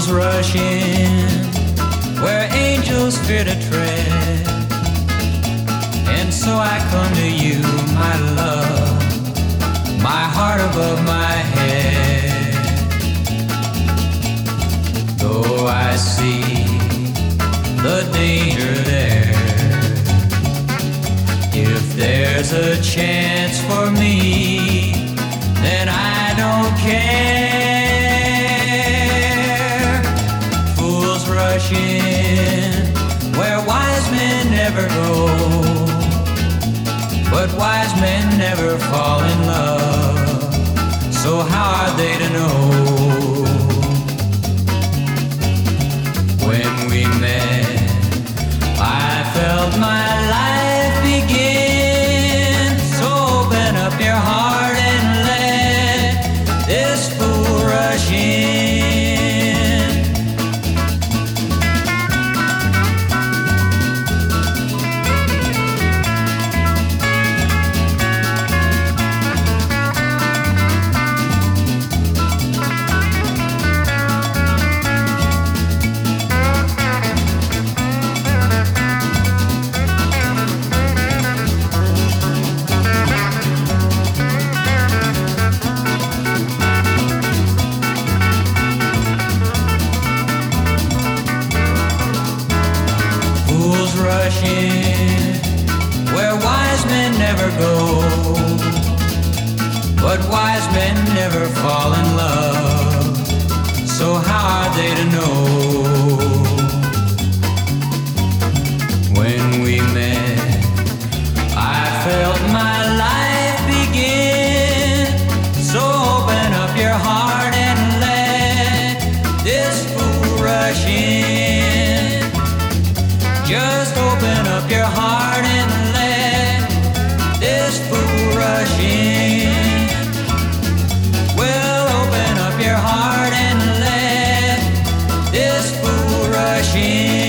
Fools rush in where angels fear to tread, and so I come to you, my love, my heart above my head. Though I see the danger there, if there's a chance for me, then I don't care. Fools rush in where wise men never go, but wise men never fall in love, so how are they to know? When we met, I felt my life begin, so open up your heart and let this fool rush in. Fools rush in where wise men never go, but wise men never fall in love, so how are they to know? When we met, I felt my life begin, so open up your heart and let this fool rush in. Just open up your heart and let this fool rush in. Well, open up your heart and let this fool rush in.